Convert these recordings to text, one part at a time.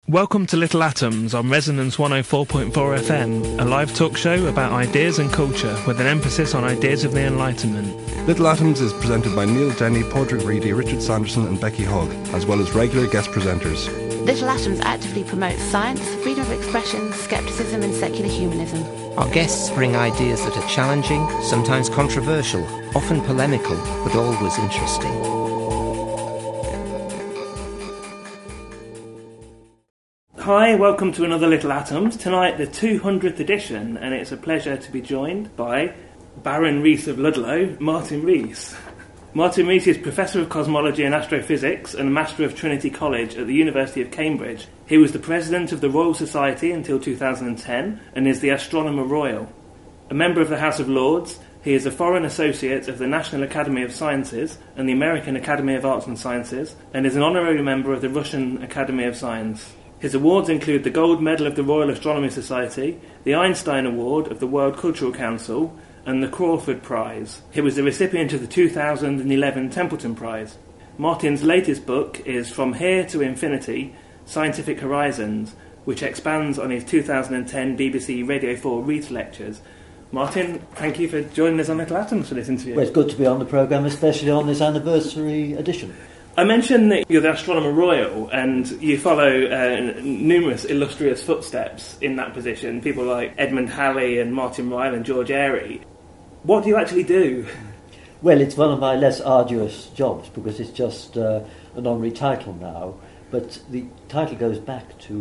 Welcome to Little Atoms on Resonance 104.4 FM, a live talk show about ideas and culture with an emphasis on ideas of the Enlightenment. Little Atoms is presented by Neil Denny, Padraig Reedy, Richard Sanderson and Becky Hogg, as well as regular guest presenters. Little Atoms actively promotes science, freedom of expression, scepticism and secular humanism. Our guests bring ideas that are challenging, sometimes controversial, often polemical, but always interesting. Hi, welcome to another Little Atoms. Tonight, the 200th edition, and it's a pleasure to be joined by Baron Rees of Ludlow, Martin Rees. Martin Rees is Professor of Cosmology and Astrophysics and Master of Trinity College at the University of Cambridge. He was the President of the Royal Society until 2010 and is the Astronomer Royal. A member of the House of Lords, he is a Foreign Associate of the National Academy of Sciences and the American Academy of Arts and Sciences, and is an honorary member of the Russian Academy of Science. His awards include the Gold Medal of the Royal Astronomy Society, the Einstein Award of the World Cultural Council, and the Crawford Prize. He was the recipient of the 2011 Templeton Prize. Martin's latest book is From Here to Infinity, Scientific Horizons, which expands on his 2010 BBC Radio 4 Rees Lectures. Martin, thank you for joining us on Little Atoms for this interview. Well, it's good to be on the programme, especially on this anniversary edition. I mentioned that you're the Astronomer Royal and you follow numerous illustrious footsteps in that position, people like Edmund Halley and Martin Ryle and George Airy. What do you actually do? Well, it's one of my less arduous jobs because it's just an honorary title now, but the title goes back to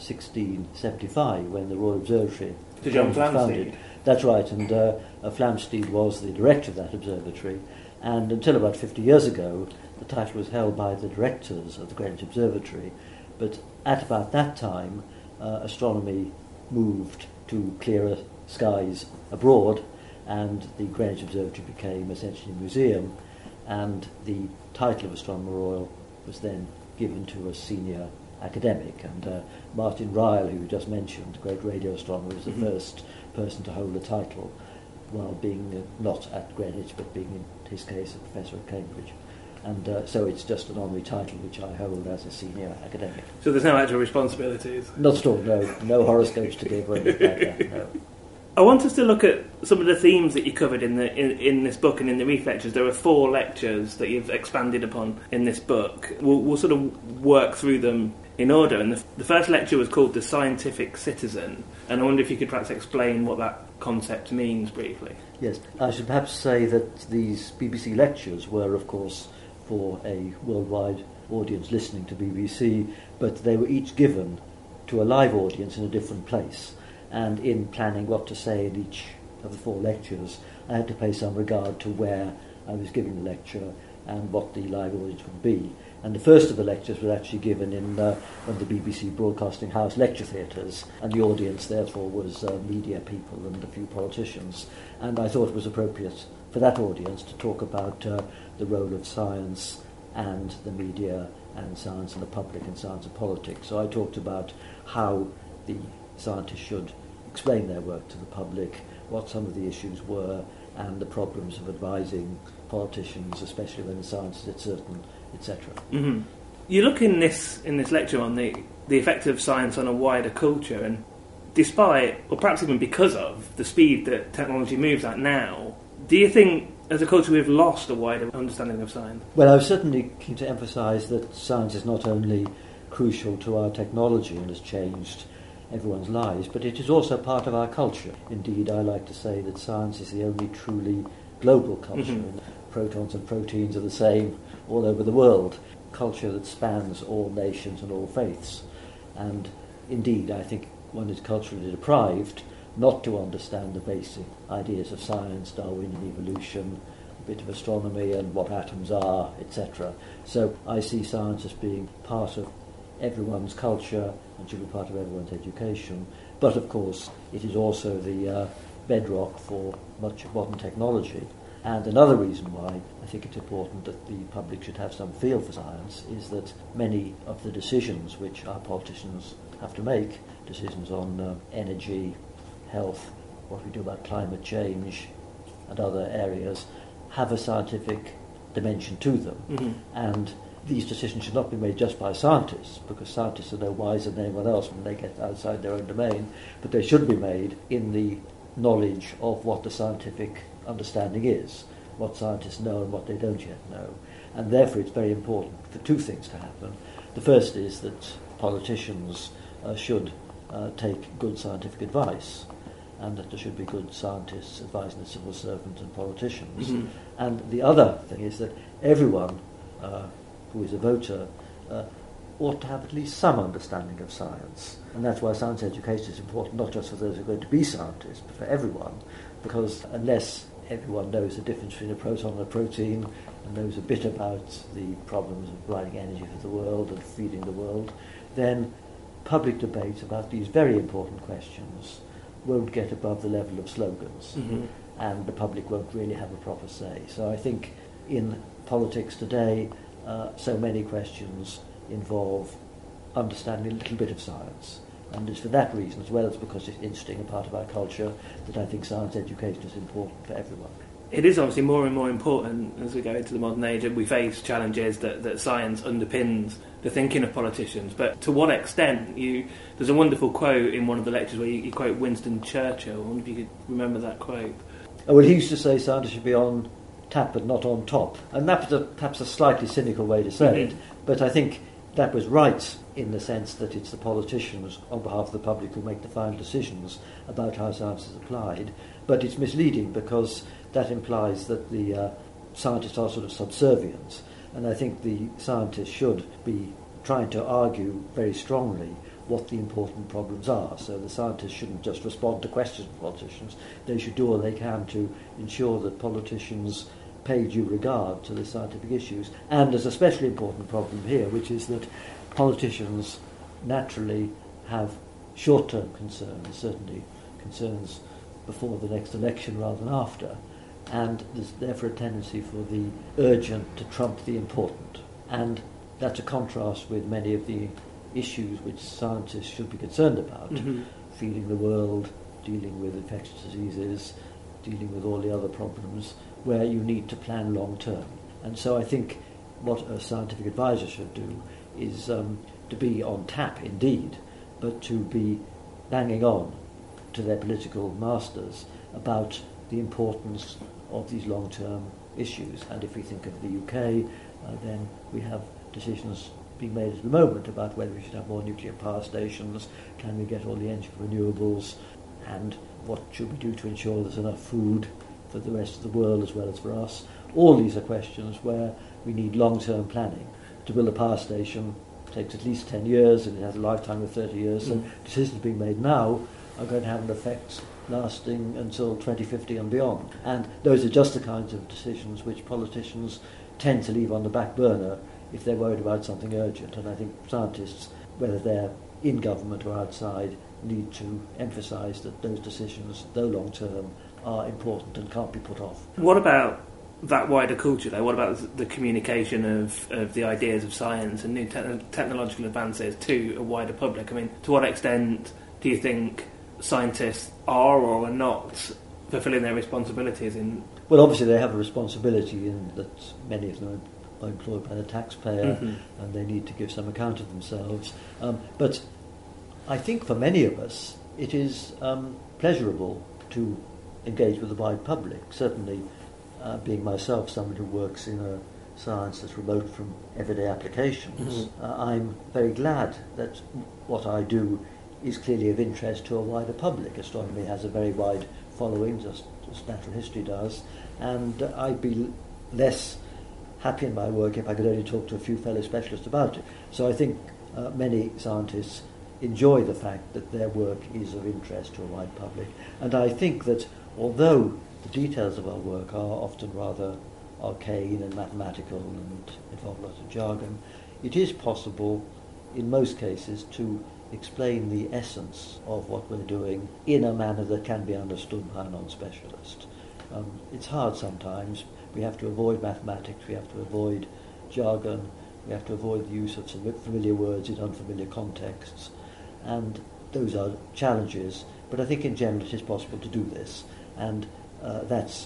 1675 when the Royal Observatory To John was Flamsteed. founded. That's right, and Flamsteed was the director of that observatory, and until about 50 years ago the title was held by the directors of the Greenwich Observatory, but at about that time astronomy moved to clearer skies abroad, and the Greenwich Observatory became essentially a museum, and the title of Astronomer Royal was then given to a senior academic, and Martin Ryle, who you just mentioned, the great radio astronomer, was the first person to hold the title while being not at Greenwich but being in his case a professor at Cambridge. And so it's just an honorary title which I hold as a senior academic. So there's no actual responsibilities? Not at all, no horoscopes to give or anything like that, no. I want us to look at some of the themes that you covered in this book and in the Rees Lectures. There are 4 lectures that you've expanded upon in this book. We'll sort of work through them in order. And the first lecture was called The Scientific Citizen, and I wonder if you could perhaps explain what that concept means briefly. Yes, I should perhaps say that these BBC lectures were, of course, for a worldwide audience listening to BBC, but they were each given to a live audience in a different place. And in planning what to say in each of the 4 lectures, I had to pay some regard to where I was giving the lecture and what the live audience would be. And the first of the lectures was actually given in one of the BBC Broadcasting House lecture theatres, and the audience therefore was media people and a few politicians. And I thought it was appropriate for that audience to talk about the role of science and the media and science and the public and science and politics. So I talked about how the scientists should explain their work to the public, what some of the issues were, and the problems of advising politicians, especially when the science is uncertain, etc. Mm-hmm. You look in this lecture on the effect of science on a wider culture, and despite, or perhaps even because of, the speed that technology moves at now, do you think as a culture we've lost a wider understanding of science? Well, I was certainly keen to emphasise that science is not only crucial to our technology and has changed everyone's lives, but it is also part of our culture. Indeed, I like to say that science is the only truly global culture. Mm-hmm. Protons and proteins are the same all over the world. Culture that spans all nations and all faiths. And indeed, I think one is culturally deprived not to understand the basic ideas of science, Darwinian evolution, a bit of astronomy and what atoms are, etc. So I see science as being part of everyone's culture and should be part of everyone's education. But of course, it is also the bedrock for much of modern technology. And another reason why I think it's important that the public should have some feel for science is that many of the decisions which our politicians have to make, decisions on energy, health, what we do about climate change and other areas, have a scientific dimension to them. Mm-hmm. And these decisions should not be made just by scientists, because scientists are no wiser than anyone else when they get outside their own domain, but they should be made in the knowledge of what the scientific understanding is, what scientists know and what they don't yet know. And therefore it's very important for two things to happen. The first is that politicians should take good scientific advice, and that there should be good scientists advising the civil servants and politicians. Mm-hmm. And the other thing is that everyone who is a voter ought to have at least some understanding of science. And that's why science education is important, not just for those who are going to be scientists, but for everyone, because unless everyone knows the difference between a proton and a protein and knows a bit about the problems of providing energy for the world and feeding the world, then public debate about these very important questions won't get above the level of slogans, mm-hmm. and the public won't really have a proper say. So I think in politics today, so many questions involve understanding a little bit of science. And it's for that reason, as well as because it's interesting and part of our culture, that I think science education is important for everyone. It is obviously more and more important as we go into the modern age, and we face challenges that science underpins the thinking of politicians. But to what extent? There's a wonderful quote in one of the lectures where you quote Winston Churchill. I wonder if you could remember that quote. Well, he used to say scientists should be on tap but not on top. And that was perhaps a slightly cynical way to say it, but I think that was right in the sense that it's the politicians on behalf of the public who make the final decisions about how science is applied. But it's misleading because that implies that the scientists are sort of subservient. And I think the scientists should be trying to argue very strongly what the important problems are. So the scientists shouldn't just respond to questions of politicians. They should do all they can to ensure that politicians pay due regard to the scientific issues. And there's a especially important problem here, which is that politicians naturally have short-term concerns, certainly concerns before the next election rather than after, and there's therefore a tendency for the urgent to trump the important. And that's a contrast with many of the issues which scientists should be concerned about, mm-hmm. feeding the world, dealing with infectious diseases, dealing with all the other problems, where you need to plan long term. And so I think what a scientific advisor should do is to be on tap indeed, but to be banging on to their political masters about the importance of these long-term issues. And if we think of the UK, then we have decisions being made at the moment about whether we should have more nuclear power stations, can we get all the energy from renewables, and what should we do to ensure there's enough food for the rest of the world as well as for us. All these are questions where we need long-term planning. To build a power station takes at least 10 years and it has a lifetime of 30 years, so decisions being made now are going to have an effect lasting until 2050 and beyond. And those are just the kinds of decisions which politicians tend to leave on the back burner if they're worried about something urgent. And I think scientists, whether they're in government or outside, need to emphasise that those decisions, though long-term, are important and can't be put off. What about that wider culture, though? What about the communication of the ideas of science and new technological advances to a wider public? I mean, to what extent do you think scientists are or are not fulfilling their responsibilities in... Well, obviously they have a responsibility in that many of them are employed by the taxpayer, mm-hmm. and they need to give some account of themselves. But I think for many of us it is pleasurable to engage with the wide public. Certainly, being myself someone who works in a science that's remote from everyday applications, mm-hmm. I'm very glad that what I do is clearly of interest to a wider public. Astronomy has a very wide following, just as natural history does, and I'd be less happy in my work if I could only talk to a few fellow specialists about it. So I think many scientists enjoy the fact that their work is of interest to a wide public, and I think that although the details of our work are often rather arcane and mathematical and involve lots of jargon, it is possible in most cases to explain the essence of what we're doing in a manner that can be understood by a non-specialist. It's hard sometimes. We have to avoid mathematics, we have to avoid jargon, we have to avoid the use of some familiar words in unfamiliar contexts, and those are challenges, but I think in general it is possible to do this, and that's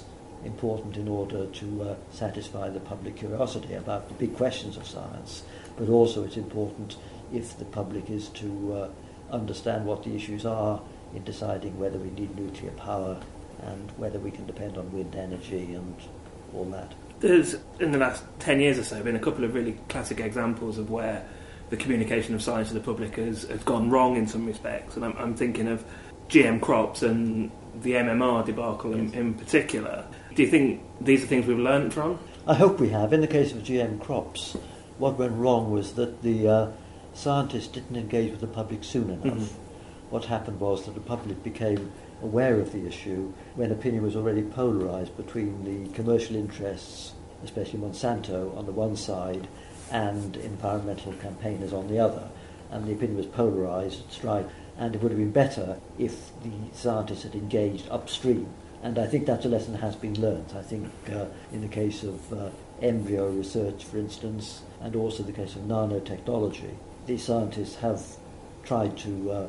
important in order to satisfy the public curiosity about the big questions of science, but also it's important if the public is to understand what the issues are in deciding whether we need nuclear power and whether we can depend on wind energy and all that. There's, in the last 10 years or so, been a couple of really classic examples of where the communication of science to the public has gone wrong in some respects, and I'm thinking of GM crops and the MMR debacle in particular. Do you think these are things we've learned from? I hope we have. In the case of GM crops, what went wrong was that the scientists didn't engage with the public soon enough. Mm-hmm. What happened was that the public became aware of the issue when opinion was already polarised between the commercial interests, especially Monsanto on the one side, and environmental campaigners on the other. And the opinion was polarised, strike, and it would have been better if the scientists had engaged upstream. And I think that's a lesson that has been learnt. I think in the case of embryo research, for instance, and also the case of nanotechnology, the scientists have tried to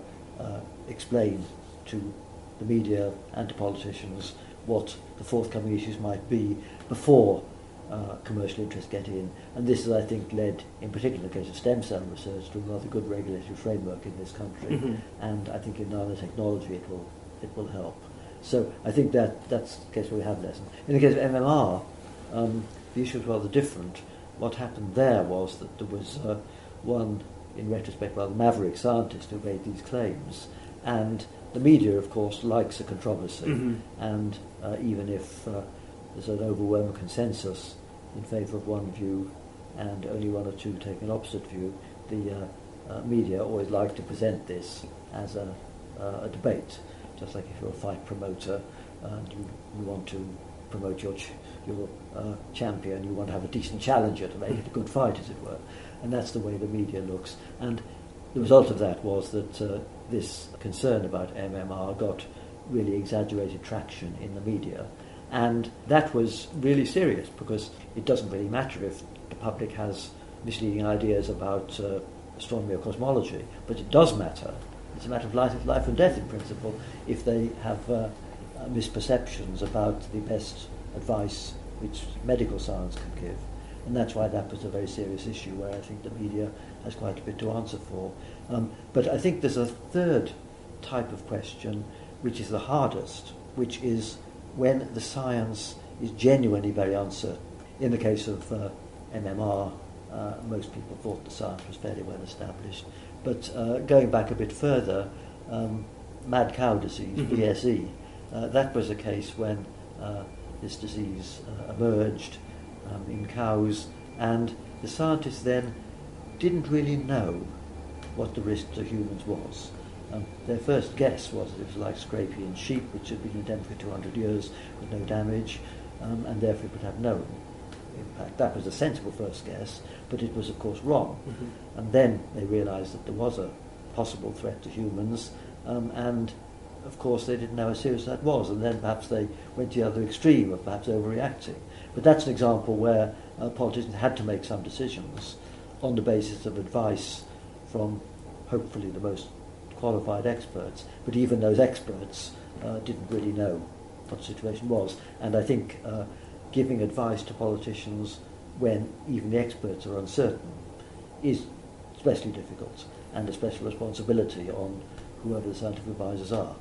explain to the media and to politicians what the forthcoming issues might be before commercial interests get in. And this has, I think, led, in particular in the case of stem cell research, to a rather good regulatory framework in this country. Mm-hmm. And I think in nanotechnology it will help. So I think that's the case where we have lessons. In the case of MMR, the issue was rather different. What happened there was that there was one, in retrospect, rather maverick scientist who made these claims. And the media, of course, likes a controversy. Mm-hmm. And even if there's an overwhelming consensus in favour of one view and only one or two take an opposite view, the media always like to present this as a debate. Just like if you're a fight promoter and you want to promote your champion, you want to have a decent challenger to make it a good fight, as it were. And that's the way the media looks. And the result of that was that this concern about MMR got really exaggerated traction in the media. And that was really serious, because it doesn't really matter if the public has misleading ideas about astronomy or cosmology, but it does matter. It's a matter of life and death, in principle, if they have misperceptions about the best advice which medical science can give. And that's why that was a very serious issue, where I think the media has quite a bit to answer for. But I think there's a third type of question, which is the hardest, which is when the science is genuinely very uncertain. In the case of MMR, most people thought the science was fairly well established. But going back a bit further, mad cow disease, mm-hmm. BSE, that was a case when this disease emerged in cows, and the scientists then didn't really know what the risk to humans was. Their first guess was that it was like scrapian sheep, which had been endemic for 200 years with no damage, and therefore it would have no impact. That was a sensible first guess, but it was of course wrong. Mm-hmm. And then they realised that there was a possible threat to humans, and of course they didn't know how serious that was, and then perhaps they went to the other extreme of perhaps overreacting. But that's an example where politicians had to make some decisions on the basis of advice from hopefully the most qualified experts, but even those experts didn't really know what the situation was. And I think giving advice to politicians when even the experts are uncertain is especially difficult, and a special responsibility on whoever the scientific advisors are.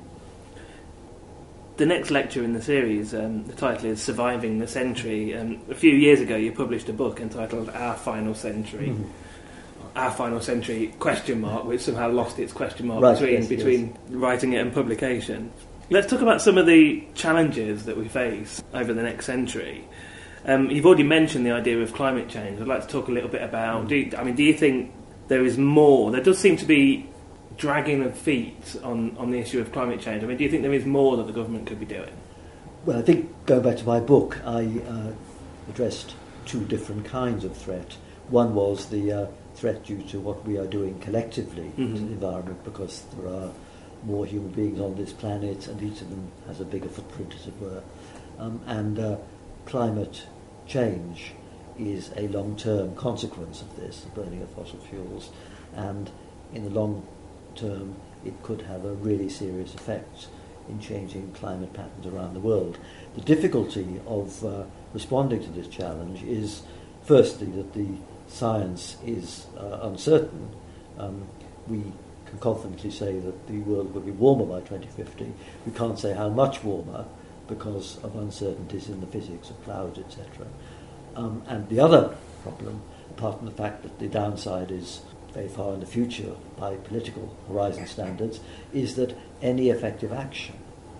The next lecture in the series, the title is Surviving the Century. A few years ago you published a book entitled Our Final Century. Mm-hmm. Our Final Century, ? Which somehow lost its question mark between writing it and publication. Let's talk about some of the challenges that we face over the next century. You've already mentioned the idea of climate change. I'd like to talk a little bit about, do you think there is more? There does seem to be dragging of feet on the issue of climate change. Do you think there is more that the government could be doing? Well, I think, going back to my book, I addressed two different kinds of threat. One was the threat due to what we are doing collectively mm-hmm. to the environment, because there are more human beings on this planet, and each of them has a bigger footprint, as it were. And climate change is a long-term consequence of this, the burning of fossil fuels, and in the long term it could have a really serious effect in changing climate patterns around the world. The difficulty of responding to this challenge is, firstly, that the science is uncertain. We can confidently say that the world will be warmer by 2050. We can't say how much warmer because of uncertainties in the physics of clouds, etc. And the other problem, apart from the fact that the downside is very far in the future by political horizon standards, is that any effective action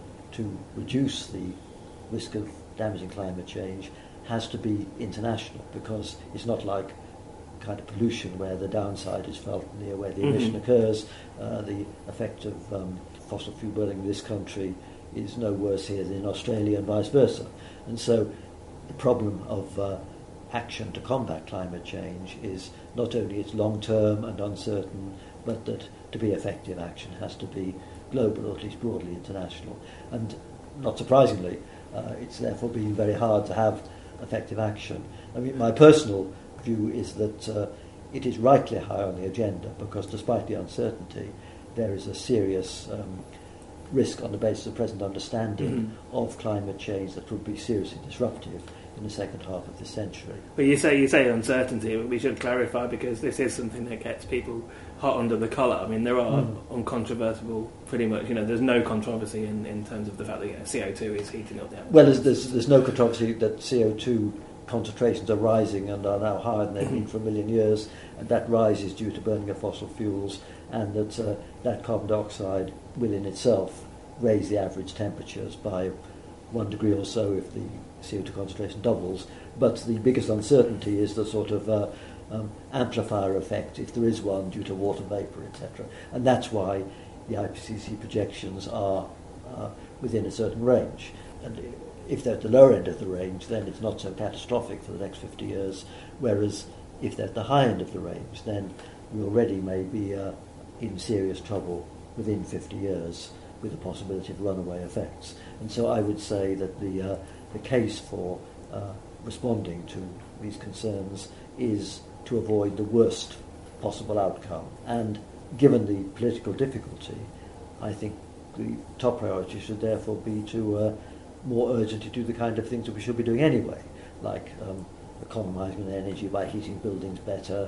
to reduce the risk of damaging climate change has to be international, because it's not like kind of pollution where the downside is felt near where the emission occurs. The effect of fossil fuel burning in this country is no worse here than in Australia and vice versa. And so the problem of action to combat climate change is not only it's long-term and uncertain, but that to be effective action has to be global, or at least broadly international. And not surprisingly, it's therefore been very hard to have effective action. I mean, my personal view is that it is rightly high on the agenda, because despite the uncertainty, there is a serious risk on the basis of present understanding of climate change that would be seriously disruptive in the second half of this century. But you say uncertainty, but we should clarify, because this is something that gets people hot under the collar. I mean, there are uncontrovertible, pretty much, there's no controversy in terms of the fact that CO2 is heating up the atmosphere. Well, there's no controversy that CO2 concentrations are rising and are now higher than they've been for a million years, and that rise is due to burning of fossil fuels, and that carbon dioxide will in itself raise the average temperatures by 1 degree or so if the CO2 concentration doubles. But the biggest uncertainty is the sort of amplifier effect, if there is one, due to water vapour, etc. And that's why the IPCC projections are within a certain range. And if they're at the lower end of the range, then it's not so catastrophic for the next 50 years, whereas if they're at the high end of the range, then we already may be in serious trouble within 50 years with the possibility of runaway effects. And so I would say that the case for responding to these concerns is to avoid the worst possible outcome. And given the political difficulty, I think the top priority should therefore be to more urgently do the kind of things that we should be doing anyway, like economising energy by heating buildings better,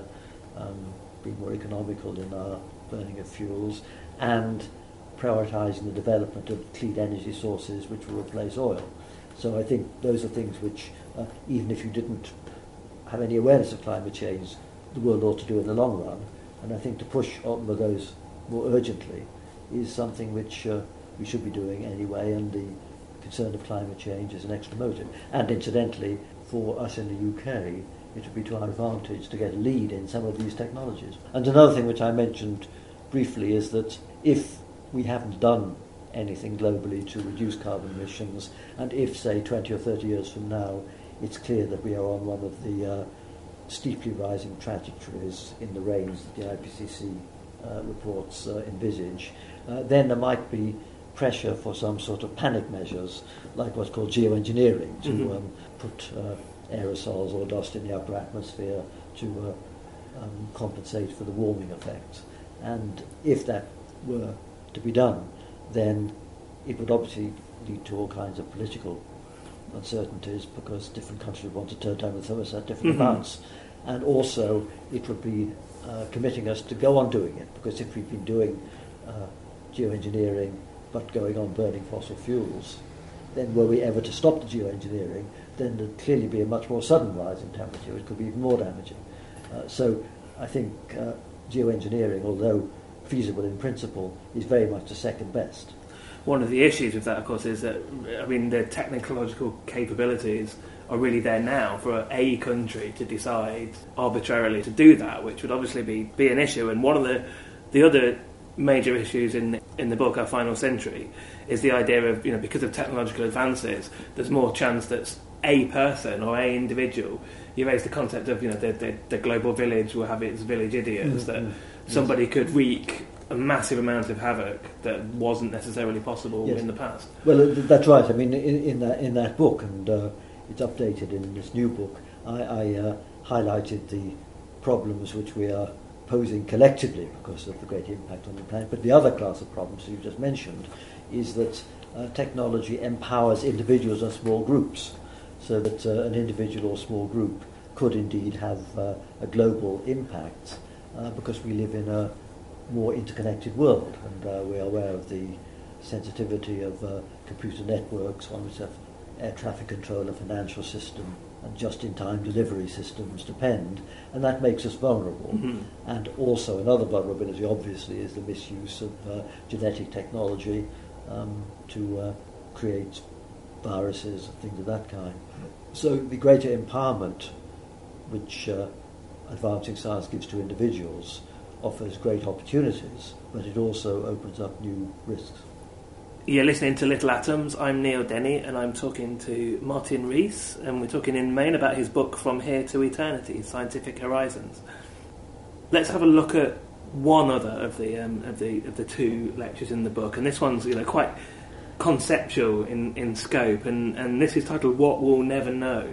being more economical in our burning of fuels, and prioritising the development of clean energy sources which will replace oil. So I think those are things which, even if you didn't have any awareness of climate change, the world ought to do in the long run. And I think to push on with those more urgently is something which we should be doing anyway, and the concern of climate change is an extra motive. And incidentally, for us in the UK, it would be to our advantage to get a lead in some of these technologies. And another thing which I mentioned briefly is that if we haven't done anything globally to reduce carbon emissions, and if, say, 20 or 30 years from now, it's clear that we are on one of the steeply rising trajectories in the range that the IPCC reports envisage, then there might be pressure for some sort of panic measures, like what's called geoengineering, to put aerosols or dust in the upper atmosphere to compensate for the warming effect. And if that were to be done, then it would obviously lead to all kinds of political uncertainties, because different countries want to turn down the thermostat different amounts. And also it would be committing us to go on doing it, because if we've been doing geoengineering but going on burning fossil fuels, then were we ever to stop the geoengineering, then there'd clearly be a much more sudden rise in temperature, which could be even more damaging. So I think geoengineering, although feasible in principle, is very much the second best. One of the issues with that, of course, is that, the technological capabilities are really there now for a country to decide arbitrarily to do that, which would obviously be an issue. And one of the other major issues in the book, Our Final Century, is the idea of, because of technological advances, there's more chance that a person or a individual, you raise the concept of, the global village will have its village idiots, that somebody could wreak a massive amount of havoc that wasn't necessarily possible in the past. Well, that's right. I mean, in that book, and it's updated in this new book, I highlighted the problems which we are posing collectively because of the great impact on the planet. But the other class of problems you just mentioned is that technology empowers individuals and small groups, so that an individual or small group could indeed have a global impact, because we live in a more interconnected world, and we are aware of the sensitivity of computer networks on which air traffic control, a financial system, and just-in-time delivery systems depend, and that makes us vulnerable. Mm-hmm. And also another vulnerability, obviously, is the misuse of genetic technology to create viruses and things of that kind. So the greater empowerment which advancing science gives to individuals offers great opportunities, but it also opens up new risks. You're listening to Little Atoms. I'm Neil Denny, and I'm talking to Martin Rees, and we're talking in Maine about his book From Here to Eternity: Scientific Horizons. Let's have a look at one other of the two lectures in the book, and this one's quite conceptual in scope, and this is titled "What We'll Never Know."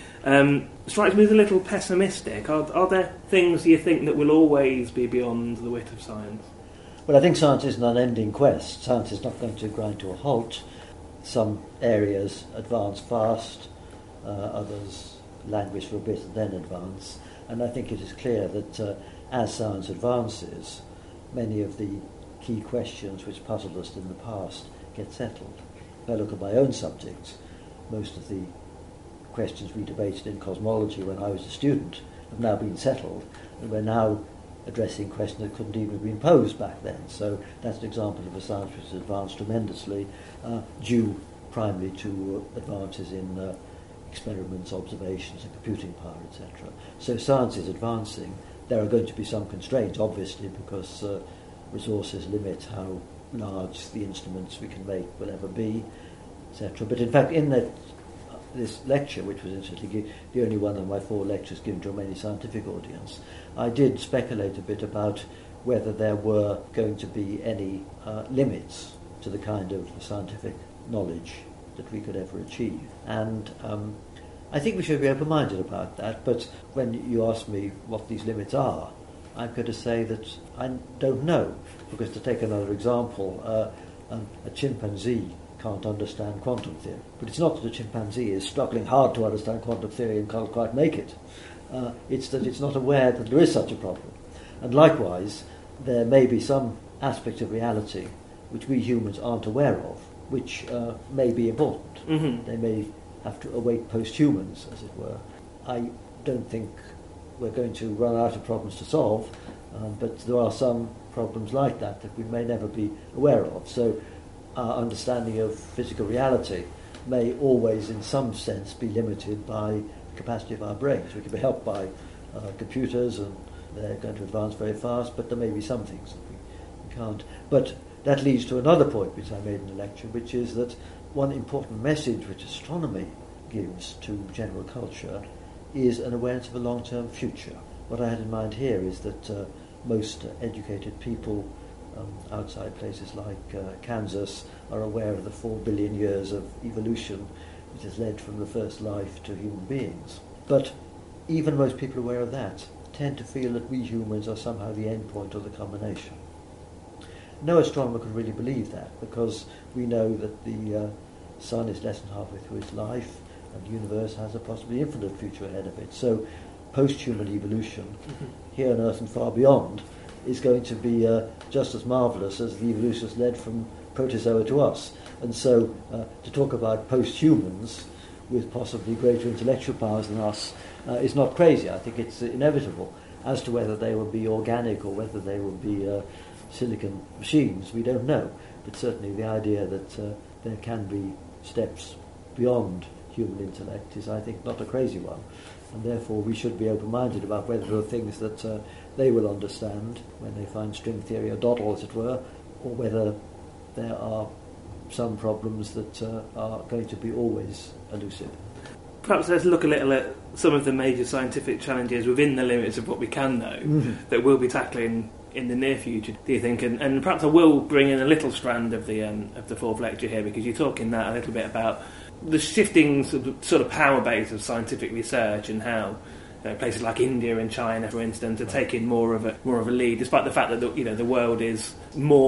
Strikes me as a little pessimistic. Are there things you think that will always be beyond the wit of science? Well, I think science is an unending quest. Science is not going to grind to a halt. Some areas advance fast, others languish for a bit and then advance. And I think it is clear that as science advances, many of the key questions which puzzled us in the past get settled. If I look at my own subjects, most of the questions we debated in cosmology when I was a student have now been settled, and we're now addressing questions that couldn't even have been posed back then. So that's an example of a science which has advanced tremendously, due primarily to advances in experiments, observations and computing power, etc. So science is advancing. There are going to be some constraints, obviously, because resources limit how large the instruments we can make will ever be, etc. But in fact, in this lecture, which was incidentally the only one of my 4 lectures given to a mainly scientific audience, I did speculate a bit about whether there were going to be any limits to the kind of scientific knowledge that we could ever achieve. And I think we should be open-minded about that, but when you ask me what these limits are, I'm going to say that I don't know, because to take another example, a chimpanzee can't understand quantum theory. But it's not that the chimpanzee is struggling hard to understand quantum theory and can't quite make it. It's that it's not aware that there is such a problem. And likewise, there may be some aspects of reality which we humans aren't aware of, which may be important. Mm-hmm. They may have to await post-humans, as it were. I don't think we're going to run out of problems to solve, but there are some problems like that we may never be aware of. So our understanding of physical reality may always, in some sense, be limited by the capacity of our brains. We can be helped by computers, and they're going to advance very fast, but there may be some things that we can't. But that leads to another point which I made in the lecture, which is that one important message which astronomy gives to general culture is an awareness of a long-term future. What I had in mind here is that most educated people outside places like Kansas are aware of the 4 billion years of evolution which has led from the first life to human beings. But even most people aware of that tend to feel that we humans are somehow the end point or the culmination. No astronomer could really believe that, because we know that the sun is less than halfway through its life and the universe has a possibly infinite future ahead of it. So post-human evolution, here on Earth and far beyond, is going to be just as marvellous as the evolution that's led from protozoa to us. And so to talk about post-humans with possibly greater intellectual powers than us is not crazy. I think it's inevitable. As to whether they will be organic or whether they will be silicon machines, we don't know. But certainly the idea that there can be steps beyond human intellect is, I think, not a crazy one. And therefore we should be open-minded about whether there are things that they will understand when they find string theory a doddle, as it were, or whether there are some problems that are going to be always elusive. Perhaps let's look a little at some of the major scientific challenges within the limits of what we can know that we'll be tackling in the near future, do you think? And perhaps I will bring in a little strand of the 4th lecture here, because you talk in that a little bit about the shifting sort of power base of scientific research and how places like India and China, for instance, are taking more of a lead, despite the fact that the world is more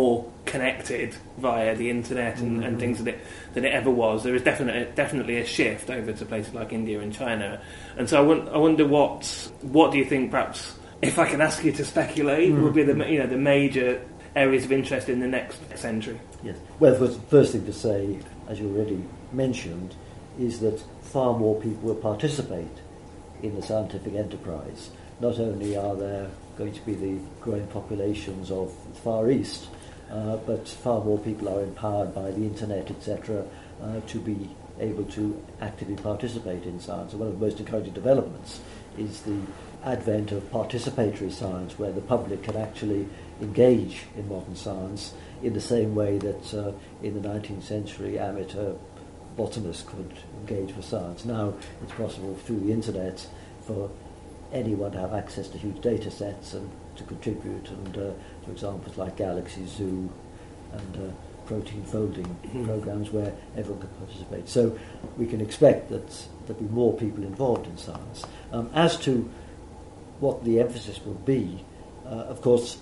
connected via the internet and things than it ever was. There is definitely a shift over to places like India and China. And so I wonder what do you think, perhaps, if I can ask you to speculate, would be the major areas of interest in the next century? Yes. Well, the first thing to say, as you already mentioned, is that far more people will participate in the scientific enterprise. Not only are there going to be the growing populations of the Far East, but far more people are empowered by the internet, etc., to be able to actively participate in science. And one of the most encouraging developments is the advent of participatory science, where the public can actually engage in modern science in the same way that in the 19th century amateur botanists could engage with science. Now it's possible through the internet for anyone to have access to huge data sets and to contribute, and for examples like Galaxy Zoo and protein folding programs where everyone can participate. So we can expect that there'll be more people involved in science. As to what the emphasis will be, of course,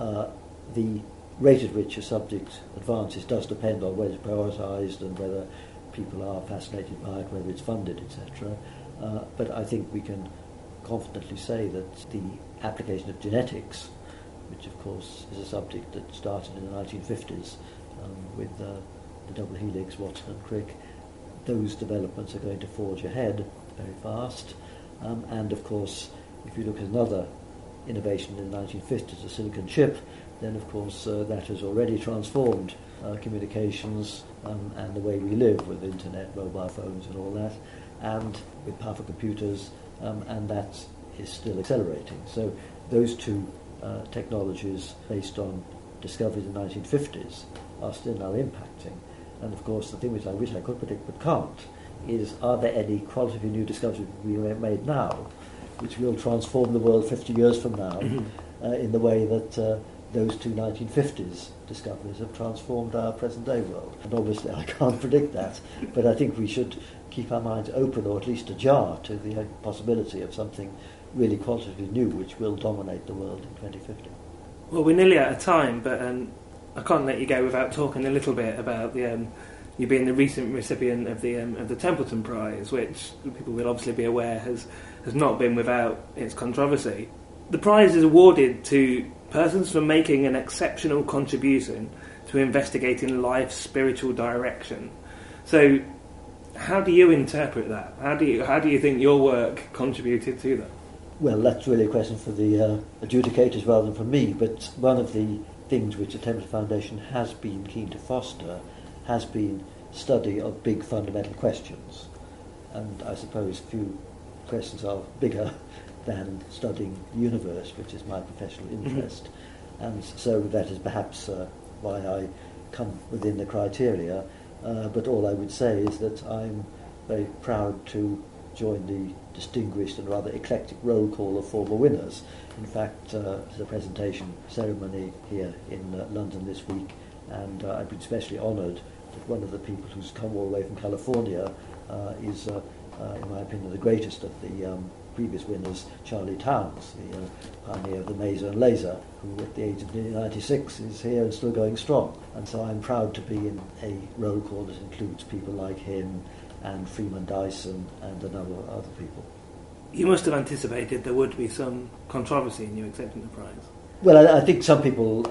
the rate at which a subject advances does depend on whether it's prioritised and whether people are fascinated by it, whether it's funded, etc. But I think we can confidently say that the application of genetics, which of course is a subject that started in the 1950s with the double helix, Watson and Crick, those developments are going to forge ahead very fast. And of course, if you look at another innovation in the 1950s, the silicon chip, then of course that has already transformed communications and the way we live with internet, mobile phones and all that, and with powerful computers, and that is still accelerating. So those two technologies based on discoveries in the 1950s are still now impacting. And of course the thing which I wish I could predict but can't is, are there any qualitatively new discoveries we have made now which will transform the world 50 years from now in the way that those two 1950s discoveries have transformed our present-day world. And obviously I can't predict that, but I think we should keep our minds open, or at least ajar, to the possibility of something really qualitatively new which will dominate the world in 2050. Well, we're nearly out of time, but I can't let you go without talking a little bit about the you being the recent recipient of the Templeton Prize, which people will obviously be aware has not been without its controversy. The prize is awarded to persons for making an exceptional contribution to investigating life's spiritual direction. So, how do you interpret that? How do you think your work contributed to that? Well, that's really a question for the adjudicators rather than for me, but one of the things which the Templeton Foundation has been keen to foster has been study of big fundamental questions. And I suppose few questions are bigger than studying the universe, which is my professional interest. And so that is perhaps why I come within the criteria. But all I would say is that I'm very proud to join the distinguished and rather eclectic roll call of former winners. In fact, there's a presentation ceremony here in London this week, and I've been especially honoured that one of the people who's come all the way from California is, in my opinion, the greatest of the previous winners, Charlie Towns, the pioneer of the maser and laser, who at the age of nearly 96 is here and still going strong. And so I'm proud to be in a roll call that includes people like him and Freeman Dyson and a number of other people. You must have anticipated there would be some controversy in you accepting the prize. Well, I think some people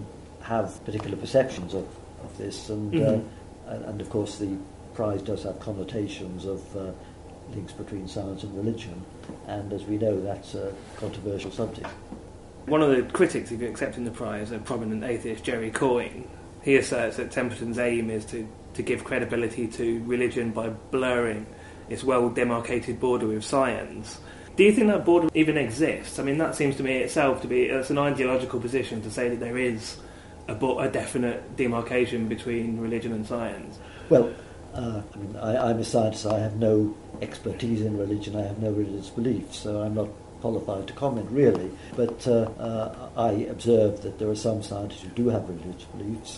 have particular perceptions of this, and of course the prize does have connotations of links between science and religion, and as we know, that's a controversial subject. One of the critics of accepting the prize, a prominent atheist, Jerry Coyne, he asserts that Templeton's aim is to give credibility to religion by blurring its well-demarcated border with science. Do you think that border even exists? I mean, that seems to me itself to be it's an ideological position to say that there is a definite demarcation between religion and science. Well, I'm a scientist. I have no expertise in religion. I have no religious beliefs, so I'm not qualified to comment really. But I observe that there are some scientists who do have religious beliefs,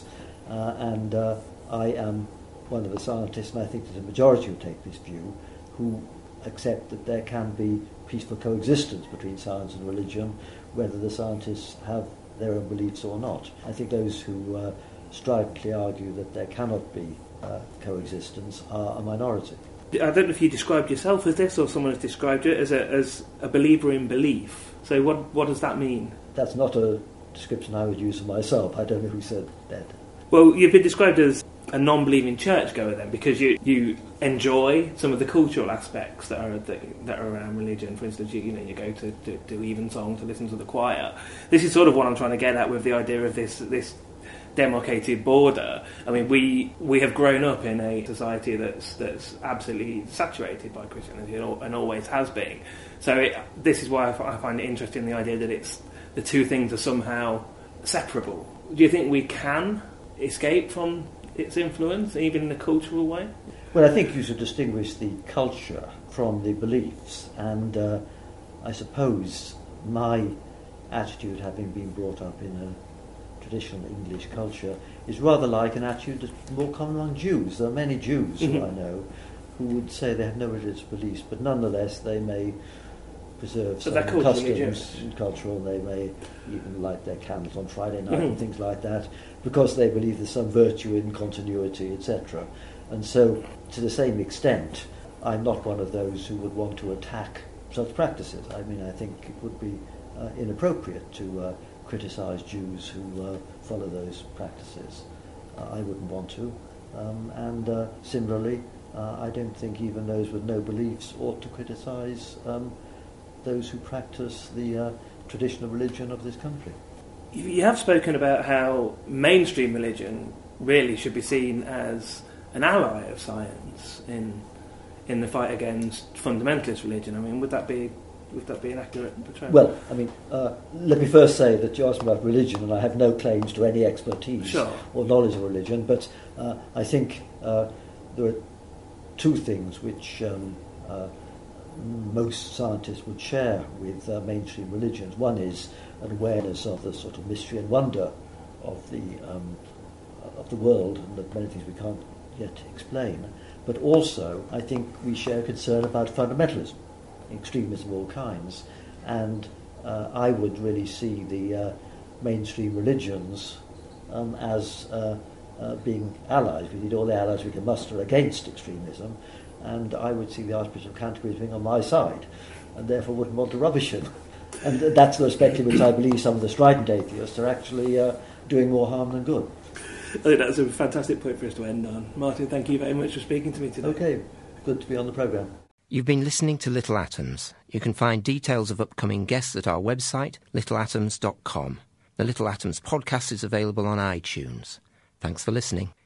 and I am one of the scientists, and I think there's a majority who take this view, who accept that there can be peaceful coexistence between science and religion, whether the scientists have their own beliefs or not. I think those who stridently argue that there cannot be coexistence are a minority. I don't know if you described yourself as this or someone has described it as a believer in belief. So what does that mean? That's not a description I would use for myself. I don't know who said that. Well, you've been described as a non-believing churchgoer then, because you enjoy some of the cultural aspects that are around religion. For instance, you go to do evensong, to listen to the choir. This is sort of what I'm trying to get at with the idea of this demarcated border. I mean, we have grown up in a society that's absolutely saturated by Christianity and always has been. So this is why I find it interesting, the idea that the two things are somehow separable. Do you think we can escape from its influence, even in a cultural way? Well, I think you should distinguish the culture from the beliefs, and I suppose my attitude, having been brought up in a traditional English culture, is rather like an attitude that's more common among Jews. There are many Jews who I know who would say they have no religious beliefs, but nonetheless they may preserve some customs and cultural. They may even light their candles on Friday night and things like that, because they believe there's some virtue in continuity, etc. And so, to the same extent, I'm not one of those who would want to attack such practices. I mean, I think it would be inappropriate to criticise Jews who follow those practices. I wouldn't want to. And similarly, I don't think even those with no beliefs ought to criticise those who practice the traditional religion of this country. You have spoken about how mainstream religion really should be seen as an ally of science in the fight against fundamentalist religion. I mean, would that be an accurate portrayal? Well, I mean, let me first say that you asked me about religion, and I have no claims to any expertise or knowledge of religion, but I think there are two things which most scientists would share with mainstream religions. One is an awareness of the sort of mystery and wonder of the world, and that many things we can't yet explain. But also, I think we share concern about fundamentalism, extremism of all kinds, and I would really see the mainstream religions as being allies. We need all the allies we can muster against extremism, and I would see the Archbishop of Canterbury as being on my side, and therefore wouldn't want to rubbish him. And that's the respect in which I believe some of the strident atheists are actually doing more harm than good. I think that's a fantastic point for us to end on. Martin, thank you very much for speaking to me today. Okay, good to be on the programme. You've been listening to Little Atoms. You can find details of upcoming guests at our website, littleatoms.com. The Little Atoms podcast is available on iTunes. Thanks for listening.